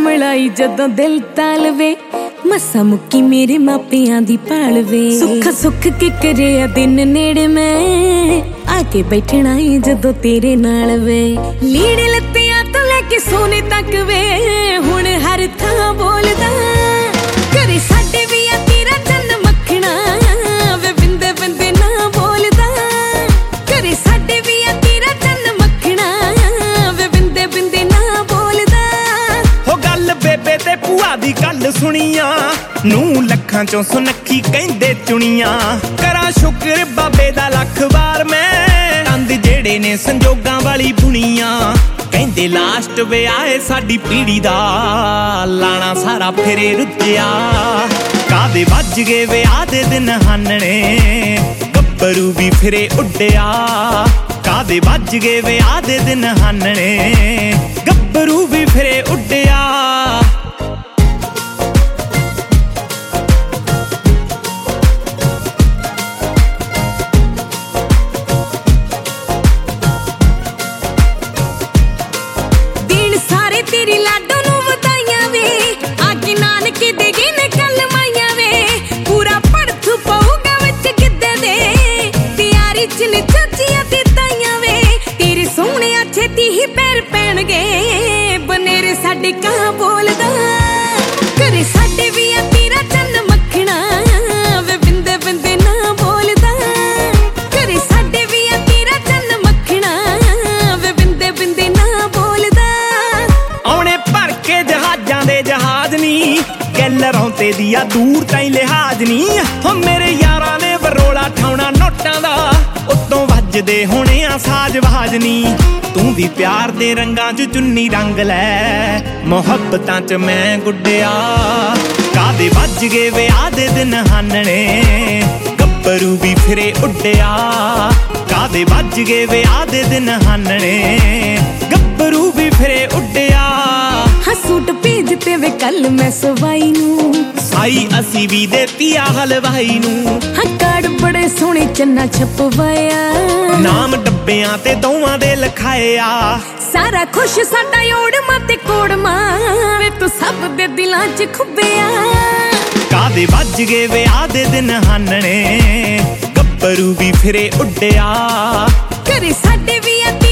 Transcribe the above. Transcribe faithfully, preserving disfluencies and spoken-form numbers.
मलाई जदों दिल तालवे मसा मुक्की मेरे मापियां दी पालवे सुख सुख के करे दिन नेड़े मैं आके बैठना ही जदों तेरे नाल वे लीड़े लत्तियां तो लेके सोने तक वे हुण हर थां बोलदा करे साडे भी आ तेरा चंद मखना वे बिंदे बिंदे ना बोलदा करे साडे भी आ तेरा चंद मखना वे बिंदे बिंदे ना बोलदा हो गल बेबे ते भूआ दी गल सुनिया नू लखां चों सुनखी कहंदे चुनिया करा शुक्र बाबे दा लख बार मैं अंद जेड़े ने संजोगां वाली बुनिया कहंदे लास्ट वे आए साडी पीढ़ी दा लाना सारा फिरे रुज्जिया कादे वज गए वे आदे दिन हानने गब्बरू भी फिरे उड्डिया कादे वज गए वे आदे दिन हानने गब्बरू भी फिरे उड्डिया तेरी लाडो नू वधाइयां वे आके नानके दे गए ने कल माइयां वे पूरा पड़थ पऊगा विच गिद्धे दे तैयारी च ने चाचियां ते ताइयां वे तेरे सोहणिया छेती ही पैर पैणगे बनेरे साडे कां बोलदा करे साडे भी आ तेरा चंद मखना वे बिंदे बिंदे ना बोलदा करे साडे भी आ तेरा चंद मखना वे बिंदे बिंदे ना बोलदा जहाज नी गल रौंते दिया दूर ताई लिहाज नी हो मेरे यारा ने बरोला ठाउना नोटां दा उत्तों वजदे होने आ साज बाज नी तू भी प्यार दे रंगां च चुन्नी रंग लै मुहब्बतां च मैं गुड्डिया कादे वज गए वे आदे दिन हानने गब्बरू भी फिरे उड्डिया कादे वज गए वे आदे दिन हानने गब्बरू भी फिरे उड्डिया सूट भेजते वे कल मैं सवाई नू साई असी भी देती आ हलवाई नू हाँ कार्ड बड़े सोहणे चन्ना छपवाया नाम डब्बियां ते दोवां दे लिखाया सारा खुश साडा ओड़मा ते कोड़मा वे तू सब दे दिलां च खुबिया कादे वज गए वे आदे दिन हानने गब्बरू भी फिरे उड्डिया करे साडे भी